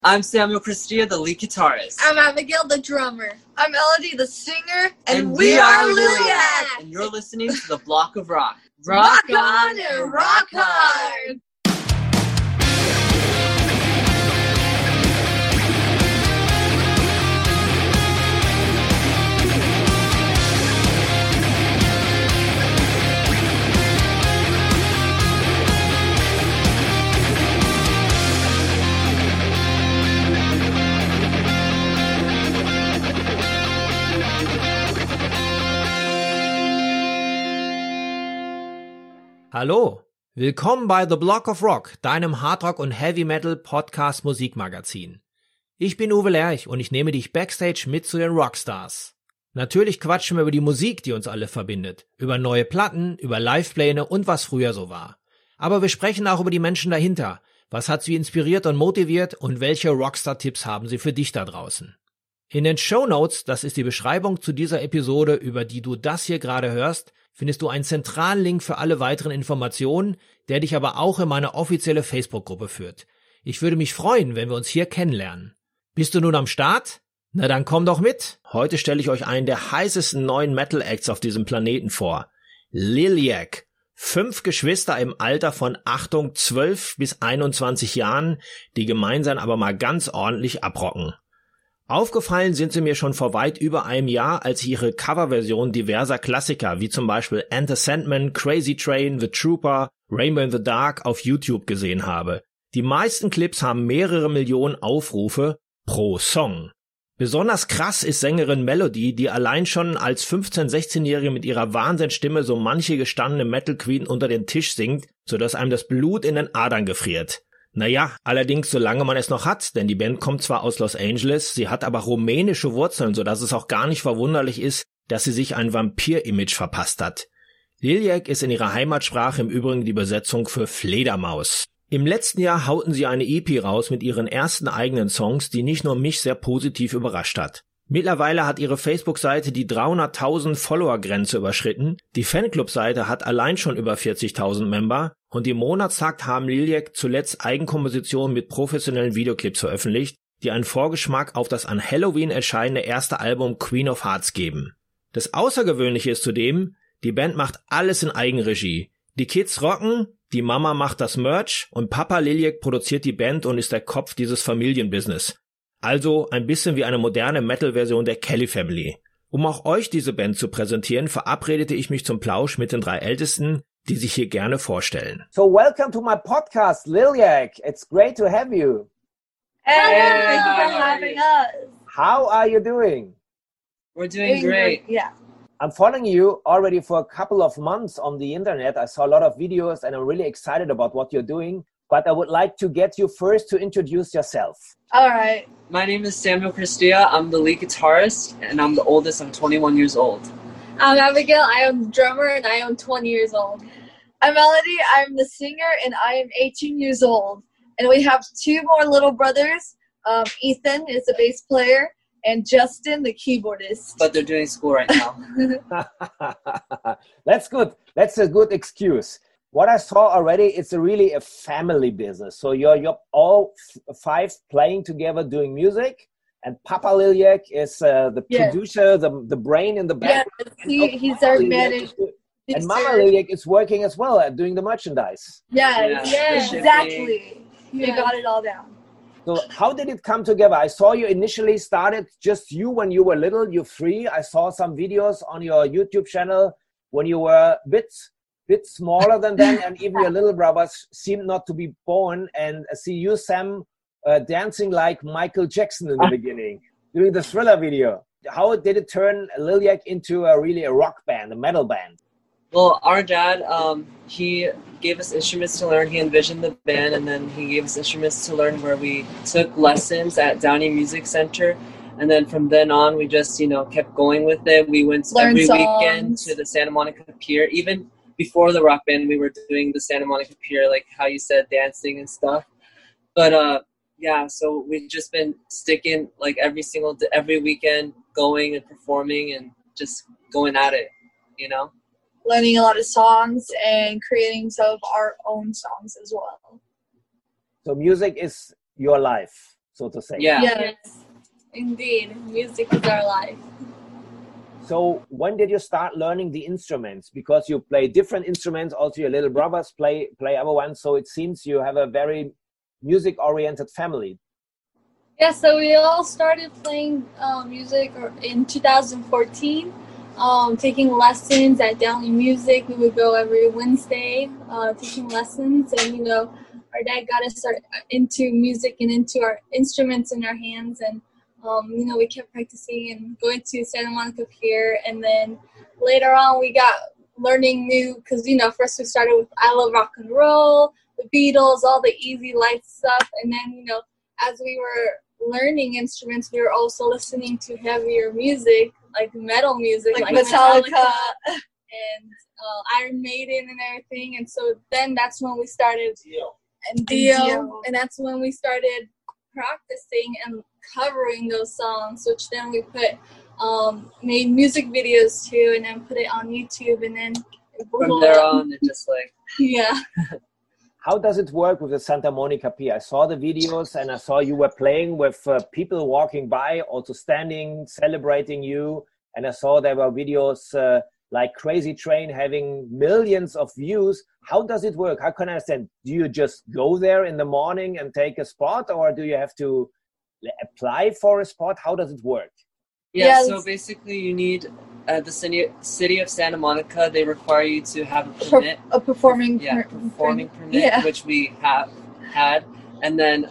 I'm Samuel Cristia, the lead guitarist. I'm Abigail, the drummer. I'm Elodie, the singer. And we are Liliac. And you're listening to The Block of Rock. Rock on and rock hard! Hallo, willkommen bei The Block of Rock, deinem Hardrock- und Heavy-Metal-Podcast-Musikmagazin. Ich bin Uwe Lerch und ich nehme dich backstage mit zu den Rockstars. Natürlich quatschen wir über die Musik, die uns alle verbindet, über neue Platten, über Livepläne und was früher so war. Aber wir sprechen auch über die Menschen dahinter. Was hat sie inspiriert und motiviert und welche Rockstar-Tipps haben sie für dich da draußen? In den Shownotes, das ist die Beschreibung zu dieser Episode, über die du das hier gerade hörst, findest du einen zentralen Link für alle weiteren Informationen, der dich aber auch in meine offizielle Facebook-Gruppe führt. Ich würde mich freuen, wenn wir uns hier kennenlernen. Bist du nun am Start? Na dann komm doch mit. Heute stelle ich euch einen der heißesten neuen Metal-Acts auf diesem Planeten vor. Liliac. 5 Geschwister im Alter von, Achtung, 12 bis 21 Jahren, die gemeinsam aber mal ganz ordentlich abrocken. Aufgefallen sind sie mir schon vor weit über einem Jahr, als ich ihre Coverversion diverser Klassiker wie zum Beispiel Enter Sandman, Crazy Train, The Trooper, Rainbow in the Dark auf YouTube gesehen habe. Die meisten Clips haben mehrere Millionen Aufrufe pro Song. Besonders krass ist Sängerin Melody, die allein schon als 15-, 16-Jährige mit ihrer Wahnsinnsstimme so manche gestandene Metal Queen unter den Tisch singt, sodass einem das Blut in den Adern gefriert. Naja, allerdings solange man es noch hat, denn die Band kommt zwar aus Los Angeles, sie hat aber rumänische Wurzeln, sodass es auch gar nicht verwunderlich ist, dass sie sich ein Vampir-Image verpasst hat. Liliac ist in ihrer Heimatsprache im Übrigen die Übersetzung für Fledermaus. Im letzten Jahr hauten sie eine EP raus mit ihren ersten eigenen Songs, die nicht nur mich sehr positiv überrascht hat. Mittlerweile hat ihre Facebook-Seite die 300.000 Follower-Grenze überschritten, die Fanclub-Seite hat allein schon über 40.000 Member und im Monatstakt haben Liliac zuletzt Eigenkompositionen mit professionellen Videoclips veröffentlicht, die einen Vorgeschmack auf das an Halloween erscheinende erste Album Queen of Hearts geben. Das Außergewöhnliche ist zudem, die Band macht alles in Eigenregie. Die Kids rocken, die Mama macht das Merch und Papa Liliac produziert die Band und ist der Kopf dieses Familienbusiness. Also ein bisschen wie eine moderne Metal-Version der Kelly Family. Um auch euch diese Band zu präsentieren, verabredete ich mich zum Plausch mit den 3 Ältesten, die sich hier gerne vorstellen. So welcome to my podcast, Liliac. It's great to have you. Hey, thank you for having us. How are you doing? We're doing great. Yeah. I'm following you already for a couple of months on the internet. I saw a lot of videos and I'm really excited about what you're doing. But I would like to get you first to introduce yourself. All right. My name is Samuel Cristia. I'm the lead guitarist, and I'm the oldest. I'm 21 years old. I'm Abigail. I am the drummer, and I am 20 years old. I'm Elodie. I'm the singer, and I am 18 years old. And we have 2 more little brothers. Ethan is the bass player, and Justin, the keyboardist. But they're doing school right now. That's good. That's a good excuse. What I saw already, it's really a family business. So you're all 5 playing together, doing music, and Papa Liliac is the producer, the brain in the back. Yeah, he's our manager. And Mama Liliac is working as well at doing the merchandise. Yeah, exactly. You got it all down. So how did it come together? I saw you initially started just you when you were little, you 3. I saw some videos on your YouTube channel when you were a bit smaller than them, and even your little brothers seemed not to be born. And I see you, Sam, dancing like Michael Jackson in the beginning, doing the Thriller video. How did it turn Liliac into a rock band, a metal band? Well, our dad, he gave us instruments to learn. He envisioned the band, and then he gave us instruments to learn where we took lessons at Downey Music Center. And then from then on, we just, kept going with it. We went every weekend to the Santa Monica Pier. Even before the rock band, we were doing the Santa Monica Pier, like how you said, dancing and stuff. But so we've just been sticking like every weekend, going and performing and just going at it, Learning a lot of songs and creating some of our own songs as well. So music is your life. so to say. Yeah. Yes. Indeed, music is our life. So when did you start learning the instruments? Because you play different instruments, also your little brothers play other ones, so it seems you have a very music-oriented family. Yeah, so we all started playing music in 2014, taking lessons at Downey Music. We would go every Wednesday taking lessons, and you know, our dad got us into music and into our instruments in our hands, and you know, we kept practicing and going to Santa Monica Pier, and then later on we got learning new, because you know, first we started with I Love Rock and Roll, the Beatles, all the easy light stuff, and then you know, as we were learning instruments, we were also listening to heavier music, like metal music, Like Metallica. and Iron Maiden and everything, and so then that's when we started and Dio. Dio, and that's when we started practicing and covering those songs, which then we put made music videos to, and then put it on YouTube, and then it blew From there up. on, it just like Yeah. How does it work with the Santa Monica Pier? I saw the videos and I saw you were playing with people walking by, also standing, celebrating you. And I saw there were videos like Crazy Train having millions of views. How does it work? How can I understand? Do you just go there in the morning and take a spot, or do you have to apply for a spot? How does it work? yeah. Yeah, So basically, you need the city of Santa Monica. They require you to have a permit. A performing Performing permit, Yeah. which we have had, and then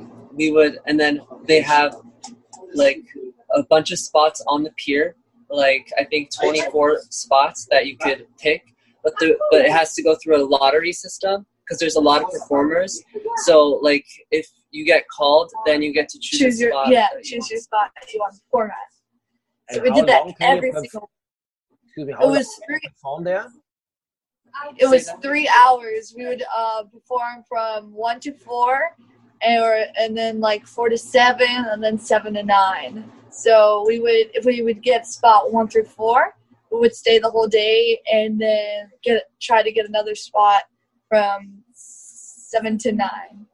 they have like a bunch of spots on the pier, like I think 24 spots that you could pick, but it has to go through a lottery system because there's a lot of performers. So like if you get called, then you get to choose a spot. Choose your spot that you want to perform at. So And we how did that long can you every perf- single. Excuse me, how It long was can you perform there? It was Say that. 3 hours. We would perform from 1 to 4, and then like 4 to 7, and then 7 to 9. So if we would get spot 1 through 4, we would stay the whole day, and then try to get another spot from 7 to 9.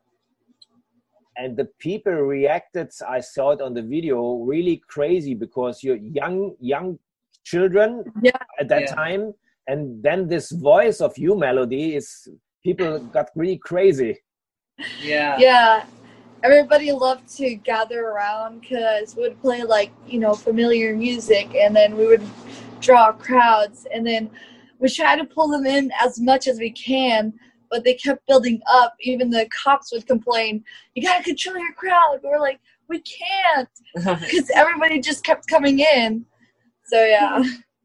And the people reacted, I saw it on the video, really crazy, because you're young children Yeah. at that Yeah. time. And then this voice of you, Melody, people got really crazy. Yeah. Yeah, everybody loved to gather around because we would play like, you know, familiar music, and then we would draw crowds, and then we try to pull them in as much as we can, but they kept building up. Even the cops would complain, "You gotta control your crowd." We're like, "We can't," because everybody just kept coming in. So yeah.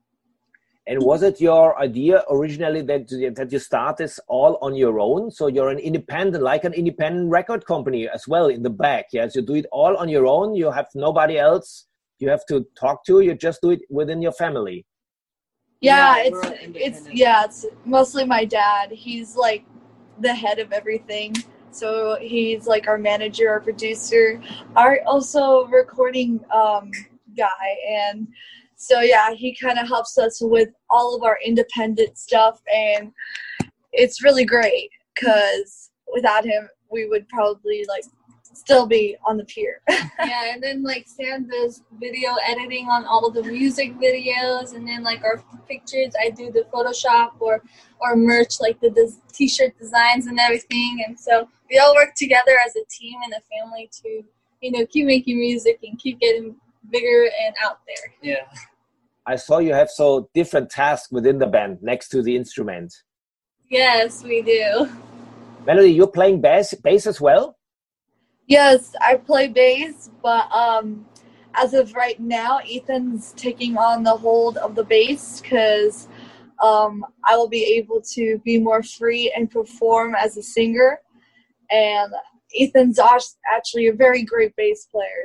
And was it your idea originally that you start this all on your own? So you're an independent record company as well in the back. Yes, you do it all on your own. You have nobody else you have to talk to. You just do it within your family. Yeah, Yeah, we're it's mostly my dad. He's like the head of everything. So he's like our manager, our producer, our also recording guy, and so yeah, he kind of helps us with all of our independent stuff, and it's really great because without him, we would probably like still be on the pier. Yeah, and then like Sam does video editing on all the music videos, and then like our pictures, I do the Photoshop or merch, like the t-shirt designs and everything. And so we all work together as a team and a family to, you know, keep making music and keep getting bigger and out there. Yeah. I saw you have so different tasks within the band next to the instrument. Yes, we do. Melody, you're playing bass as well? Yes, I play bass, but as of right now, Ethan's taking on the hold of the bass because I will be able to be more free and perform as a singer. And Ethan's actually a very great bass player.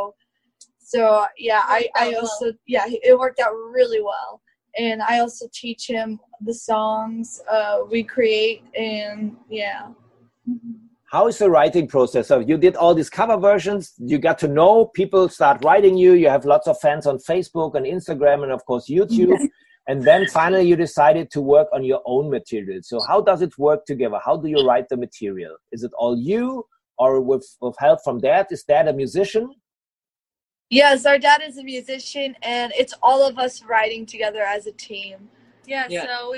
So yeah, I also, yeah, it worked out really well. And I also teach him the songs we create, and yeah. How is the writing process? So you did all these cover versions, you got to know, people start writing you have lots of fans on Facebook and Instagram and of course YouTube. And then finally you decided to work on your own material. So how does it work together? How do you write the material? Is it all you, or with help from dad? Is dad a musician? Yes, our dad is a musician, and it's all of us writing together as a team. Yeah, Yeah. so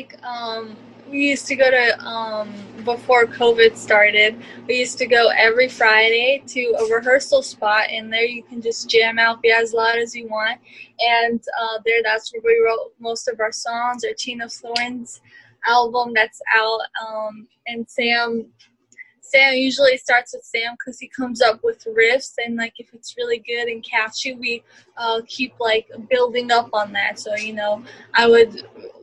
we used to go to, before COVID started, we used to go every Friday to a rehearsal spot, and there you can just jam out, be as loud as you want. And that's where we wrote most of our songs, our Tina Thorns album that's out. And Sam usually starts with Sam because he comes up with riffs, and like if it's really good and catchy, we keep like building up on that. So I would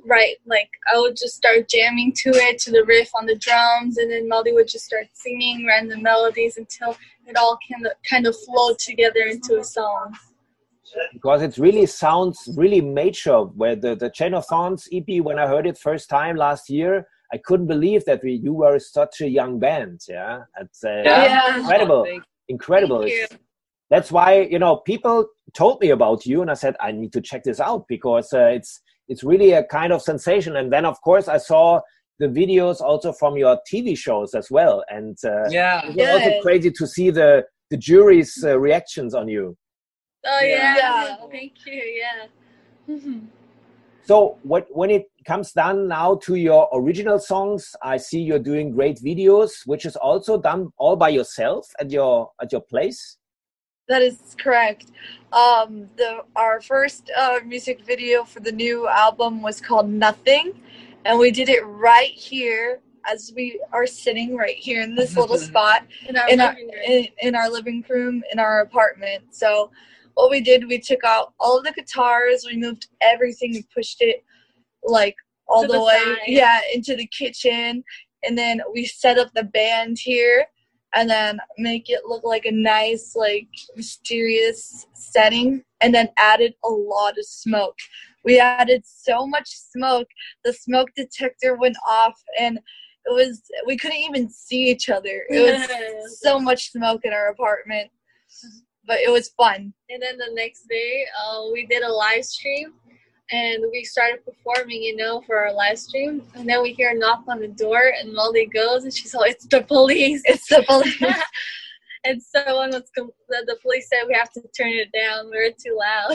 just start jamming to it, to the riff on the drums, and then Melody would just start singing random melodies until it all kind of flowed together into a song. Because it really sounds really mature. Where the Chain of Thorns EP, when I heard it first time last year, I couldn't believe that you were such a young band. Yeah, it's incredible, incredible. Thank you. That's why people told me about you, and I said I need to check this out because it's really a kind of sensation. And then of course I saw the videos also from your TV shows as well, and it was also crazy to see the jury's reactions on you. Oh yeah. Thank you. Yeah. So when it comes down now to your original songs, I see you're doing great videos, which is also done all by yourself at your place. That is correct. Our first music video for the new album was called Nothing, and we did it right here as we are sitting right here in this little spot in our living room in our apartment. So what we did, we took out all of the guitars, we moved everything, we pushed it like all the way into the kitchen, and then we set up the band here and then make it look like a nice, like, mysterious setting, and then added a lot of smoke. We added so much smoke, the smoke detector went off, and we couldn't even see each other. It was so much smoke in our apartment. But it was fun. And then the next day, we did a live stream, and we started performing, for our live stream. And then we hear a knock on the door, and Melody goes, and she's like, "It's the police! It's the police!" And someone the police said we have to turn it down. We're too loud.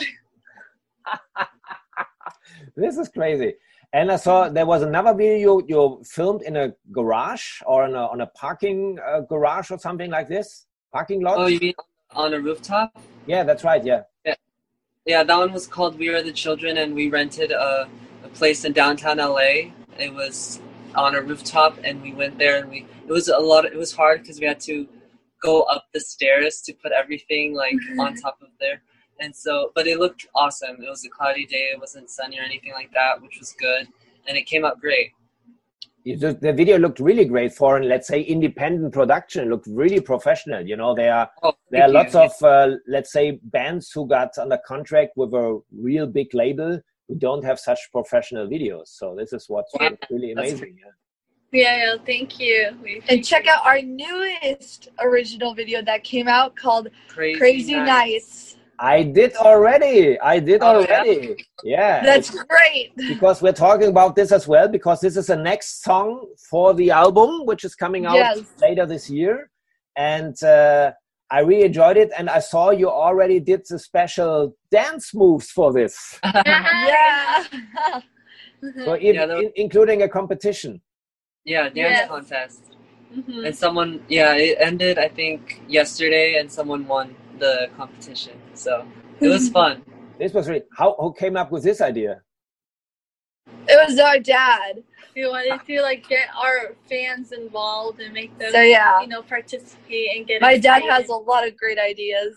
This is crazy. And I saw there was another video you filmed in a garage or on a parking garage or something like this, parking lot. Oh, you mean on a rooftop? Yeah, that's right. Yeah, that one was called We Are the Children, and we rented a place in downtown LA. It was on a rooftop, and we went there, and it was hard because we had to go up the stairs to put everything like on top of there. And so, but it looked awesome. It was a cloudy day. It wasn't sunny or anything like that, which was good. And it came out great. The video looked really great for, let's say, independent production. It looked really professional. There are lots of, let's say, bands who got under contract with a real big label who don't have such professional videos. So this is what's really amazing. Yeah, thank you. And check out our newest original video that came out called Crazy Nice. I did already. Yeah. That's great. Because we're talking about this as well, because this is the next song for the album, which is coming out later this year. And I really enjoyed it. And I saw you already did the special dance moves for this. Yeah. So including a competition. Yeah, dance contest. Mm-hmm. And someone, it ended, I think, yesterday, and someone won the competition. So it was fun. This was really, who came up with this idea? It was our dad. We wanted to get our fans involved and make them participate and get My dad has a lot of great ideas.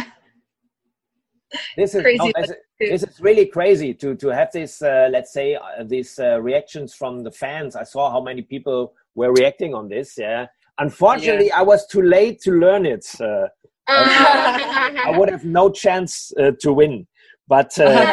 This is crazy. This is really crazy to have this let's say these reactions from the fans. I saw how many people were reacting on this. Unfortunately I was too late to learn it. I would have no chance to win, but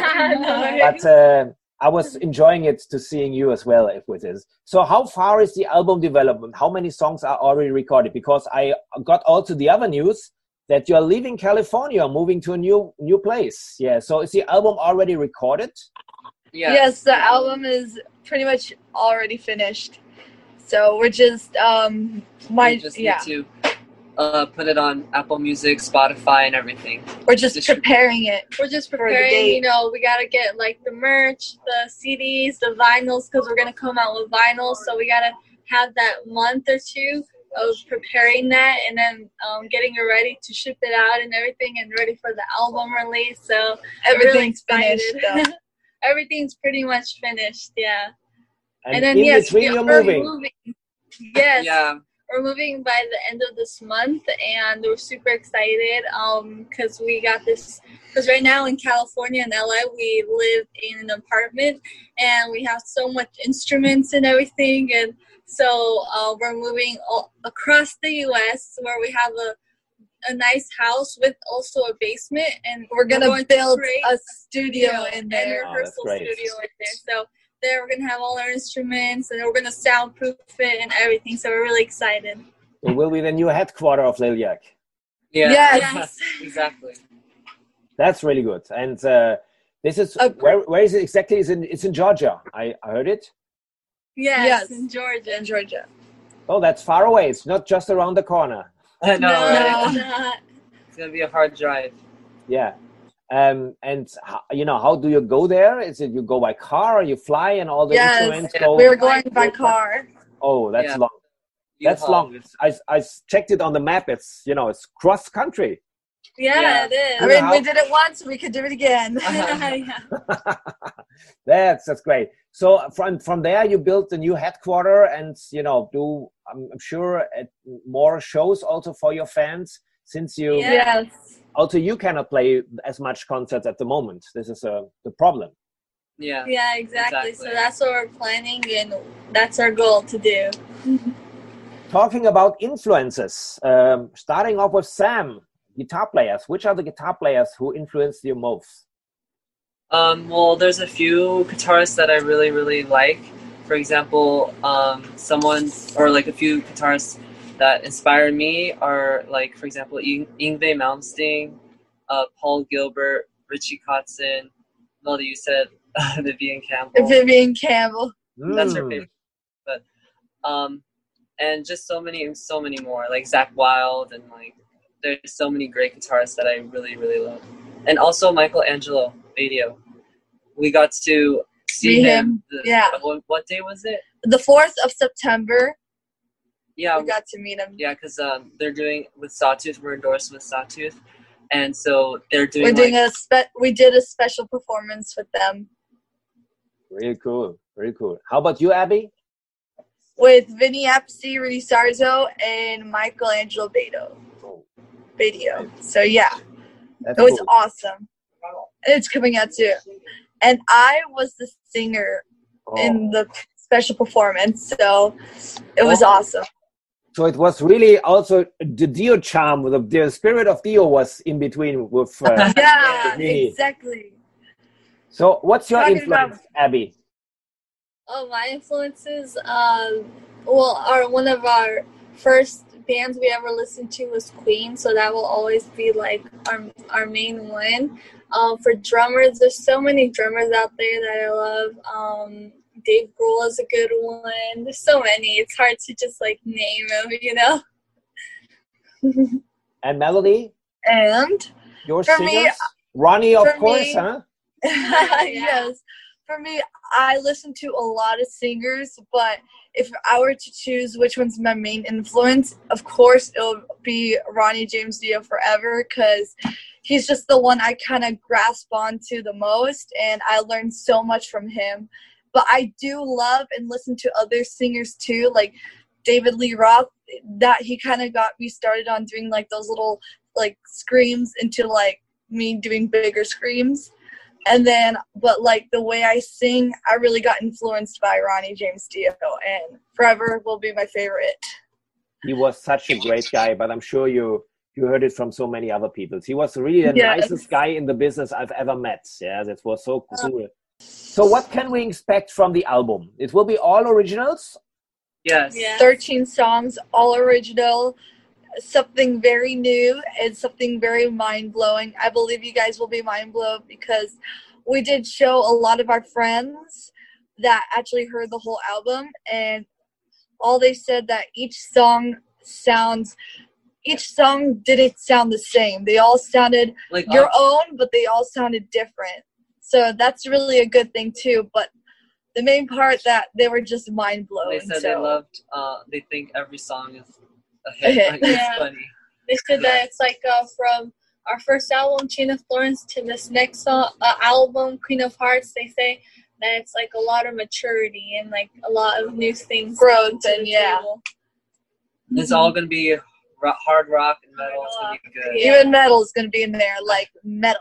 I was enjoying it to seeing you as well with this. So how far is the album development? How many songs are already recorded? Because I got also the other news that you're leaving California, moving to a new place. Yeah. So is the album already recorded? Yeah. Yes, the album is pretty much already finished. So we're just need to put it on Apple Music, Spotify, and everything. We're just preparing it. We're just the preparing, date. you know, we got to get like the merch, the CDs, the vinyls, because we're going to come out with vinyls. So we got to have that month or two of preparing that and then getting it ready to ship it out and everything and ready for the album release. So Everything's really finished, though. Everything's pretty much finished, yeah. And then, in yes, between, you're we're moving. moving. Yes. Yeah. We're moving by the end of this month, and we're super excited because we got this. Because right now in California and LA, we live in an apartment, and we have so much instruments and everything, and so we're moving across the U.S. where we have a nice house with also a basement, and We're going to build a studio in and there. rehearsal great. studio in there. So there we're gonna have all our instruments, and we're gonna soundproof it and everything. So we're really excited. It will be the new headquarter of Lil-Yak. Yeah. Yes. Exactly. That's really good. And this is where is it exactly? It's in Georgia. I heard it. Yes, in Georgia. In Georgia. Oh, that's far away. It's not just around the corner. I know, right? it's not. It's gonna be a hard drive. Yeah. And how do you go there? Is it you go by car or you fly and all the instruments go? We're going by car. Oh, that's long. That's U-Haul. long. I checked it on the map. It's it's cross country. Yeah, it is. I mean, we did it once, we could do it again. Yeah. That's great. So from there you built the new headquarter and do I'm sure more shows also for your fans since you Yes. also you cannot play as much concerts at the moment. This is the problem. Yeah. Yeah, exactly. So that's what we're planning, and that's our goal to do. Talking about influences, starting off with Sam, guitar players. Which are the guitar players who influenced you most? Well, there's a few guitarists that I really, really like. For example, a few guitarists that inspired me are like, for example, Yngwie Malmsteen, Paul Gilbert, Richie Kotzen. Melody, you said Vivian Campbell. Vivian Campbell. That's her favorite. But and just so many more, like Zach Wilde, and like there's so many great guitarists that I really, really love. And also Michelangelo Badio. We got to see him. What day was it? The 4th of September. Yeah, we got to meet him. Yeah, because they're doing with Sawtooth. We're endorsed with Sawtooth, and so they're doing. We're doing we did a special performance with them. Really cool, very cool. How about you, Abby? With Vinny Appice, Rudy Sarzo, and Michelangelo Badio. So yeah, That's it was cool. awesome. And it's coming out too. And I was the singer in the special performance, so it was awesome. So it was really also the Dio charm, the spirit of Dio was in between with yeah, Vinny. exactly. So what's your influence, Abby? Oh, my influences, one of our first bands we ever listened to was Queen, so that will always be like our main one. For drummers, there's so many drummers out there that I love. Dave Grohl is a good one. There's so many. It's hard to just like name them, And Melody? And your for singers? me, Ronnie, of course, huh? Yes. For me, I listen to a lot of singers, but if I were to choose which one's my main influence, of course it'll be Ronnie James Dio forever, because he's just the one I kind of grasp onto the most, and I learned so much from him. But I do love and listen to other singers too, like David Lee Roth, that he kind of got me started on doing like those little like screams into like me doing bigger screams. And then, but like the way I sing, I really got influenced by Ronnie James Dio, and forever will be my favorite. He was such a great guy, but I'm sure you heard it from so many other people. He was really the nicest guy in the business I've ever met. Yeah, that was so cool. So what can we expect from the album? It will be all originals? Yes. 13 songs, all original, something very new and something very mind-blowing. I believe you guys will be mind-blown because we did show a lot of our friends that actually heard the whole album, and all they said that each song sounds each song didn't sound the same. They all sounded Like your own, but they all sounded different. So that's really a good thing too. But the main part that they were just mind blowing. they said so. they loved. They think every song is a hit. hit. Like, it's Yeah. funny. They said that it's like from our first album, Chain of Thorns, to this next song, album, Queen of Hearts. They say that it's like a lot of maturity and like a lot of new things. Growth to the and, yeah. table. It's all gonna be hard rock and metal. It's gonna be good. Yeah. Even metal is going to be in there, like metal.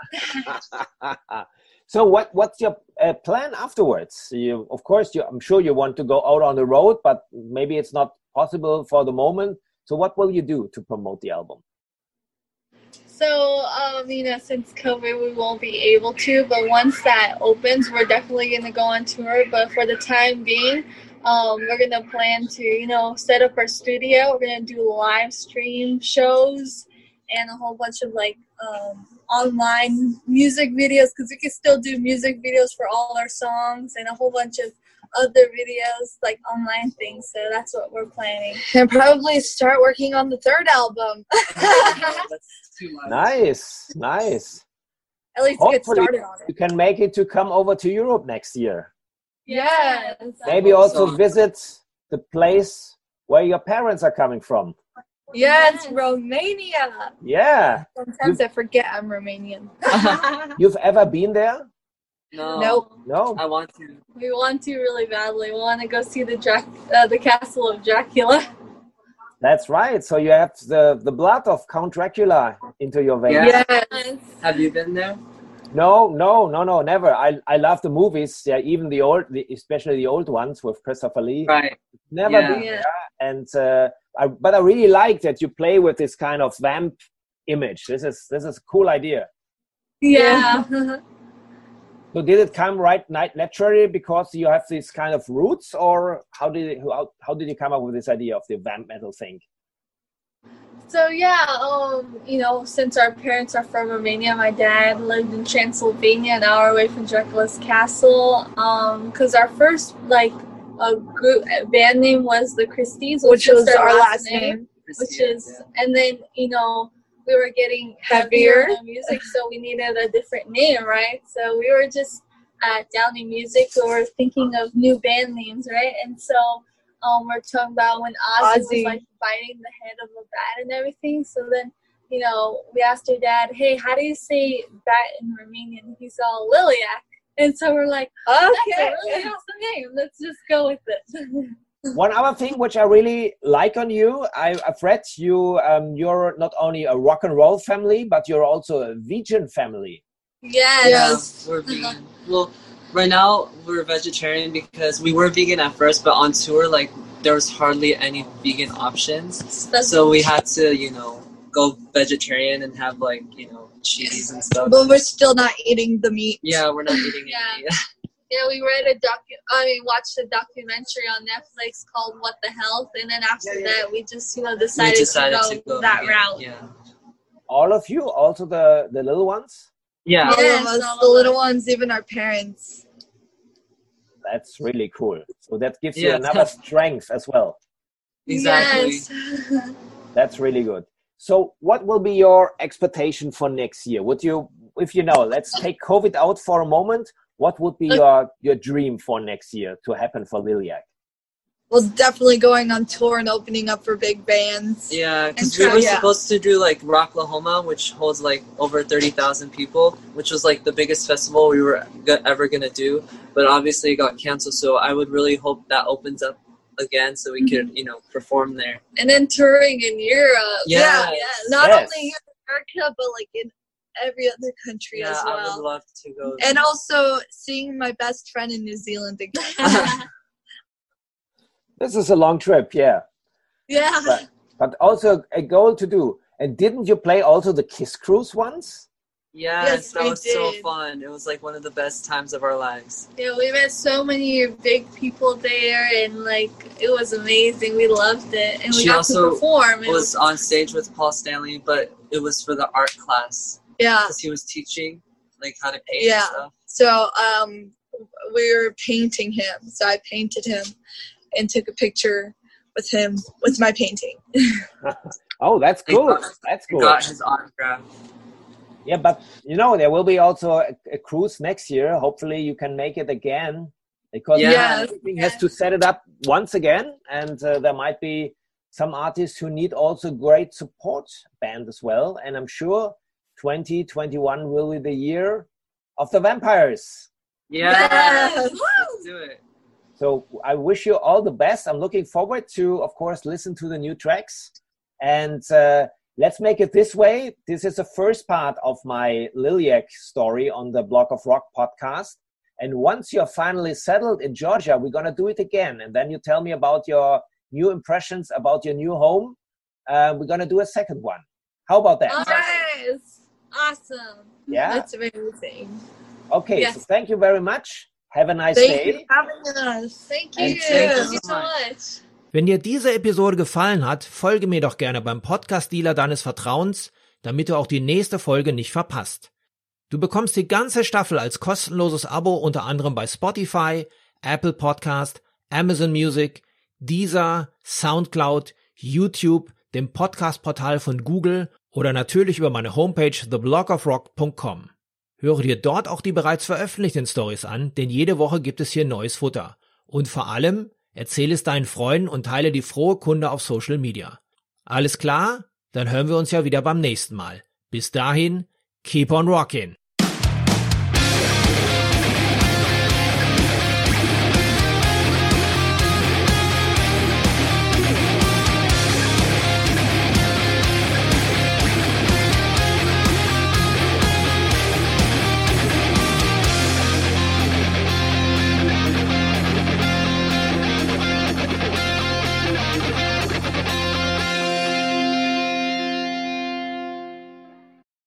So what's your plan afterwards? You, of course, I'm sure you want to go out on the road, but maybe it's not possible for the moment. So what will you do to promote the album? So, since COVID, we won't be able to, but once that opens, we're definitely going to go on tour. But for the time being, we're going to plan to, set up our studio. We're going to do live stream shows and a whole bunch of, online music videos, because we can still do music videos for all our songs and a whole bunch of other videos, like online things. So that's what we're planning. And probably start working on the third album. That's too much. Nice. At least get Hopefully started on you it. can make it to come over to Europe next year. Yes. Maybe hope also so. visit the place where your parents are coming from. Yes, Romania. Yeah. Sometimes I forget I'm Romanian. You've ever been there? No. Nope. No. I want to. We want to really badly. We want to go see the castle of Dracula. That's right. So you have the blood of Count Dracula into your veins. Yeah. Yes. Have you been there? No, never. I love the movies. Yeah, even especially the old ones with Christopher Lee. Right. Never Yeah. been there. And but I really like that you play with this kind of vamp image. This is a cool idea. Yeah. So did it come naturally because you have these kind of roots, or how did you come up with this idea of the vamp metal thing? So yeah, since our parents are from Romania, my dad lived in Transylvania, an hour away from Dracula's castle. Because our first band name was the Christies, Which was our last name. And then we were getting heavier in music, so we needed a different name, right? So we were just at Downey Music, we were thinking of new band names, right? And so we're talking about when Ozzy was biting the head of a bat and everything. So then, we asked our dad, hey, how do you say bat in Romanian? He's all Liliac. And so we're like, that's a really awesome name. Let's just go with it. One other thing which I really like on you, I've read you're not only a rock and roll family, but you're also a vegan family. Yes. Yeah, we're vegan. Well, right now we're vegetarian because we were vegan at first, but on tour, there was hardly any vegan options. So we had to, go vegetarian and have cheese and stuff. But we're still not eating the meat. Yeah, we're not eating Yeah. any meat. Yeah, we watched a documentary on Netflix called What the Health, and then after that, we just, decided to go that vegan. route. Yeah. All of you, also the little ones? Yeah. All Yes, of us, all the of little us. ones, even our parents. That's really cool. So that gives you Yeah. another strength as well. Exactly. Yes. That's really good. So what will be your expectation for next year? Let's take COVID out for a moment. What would be your dream for next year to happen for Liliac? Well, definitely going on tour and opening up for big bands. Yeah, because And we were try- supposed to do Rocklahoma, which holds over 30,000 people, which was the biggest festival we were ever gonna do. But obviously it got canceled, so I would really hope that opens up again so we could, perform there. And then touring in Europe. Yeah. Not Yes. only here in America, but in every other country Yeah, as I would well. love to go. And also seeing my best friend in New Zealand again. This is a long trip, yeah. Yeah. But also a goal to do. And didn't you play also the Kiss Cruise once? Yes, that we was so did. fun. It was one of the best times of our lives. Yeah, we met so many big people there, and it was amazing. We loved it, and we She got also to perform. Was on stage with Paul Stanley, but it was for the art class Yeah. because he was teaching how to paint Yeah. and stuff. So we were painting him. So I painted him and took a picture with him with my painting. Oh, that's cool. That's cool. Got his autograph. Yeah, but there will be also a cruise next year. Hopefully you can make it again, because everything has to set it up once again, and there might be some artists who need also great support band as well. And I'm sure 2021 will be the year of the vampires. Yes. Let's do it. So I wish you all the best. I'm looking forward to, of course, listen to the new tracks. And let's make it this way. This is the first part of my Liliac story on the Block of Rock podcast. And once you're finally settled in Georgia, we're going to do it again. And then you tell me about your new impressions, about your new home. We're going to do a second one. How about that? Yes. Awesome. Yeah? That's amazing. Okay, Yes. so thank you very much. Have a nice Thank you day. for having us. Thank And you. thank you so much. Wenn dir diese Episode gefallen hat, folge mir doch gerne beim Podcast-Dealer deines Vertrauens, damit du auch die nächste Folge nicht verpasst. Du bekommst die ganze Staffel als kostenloses Abo unter anderem bei Spotify, Apple Podcast, Amazon Music, Deezer, Soundcloud, YouTube, dem Podcast-Portal von Google oder natürlich über meine Homepage theblogofrock.com. Höre dir dort auch die bereits veröffentlichten Stories an, denn jede Woche gibt es hier neues Futter. Und vor allem, erzähle es deinen Freunden und teile die frohe Kunde auf Social Media. Alles klar? Dann hören wir uns ja wieder beim nächsten Mal. Bis dahin, keep on rockin'!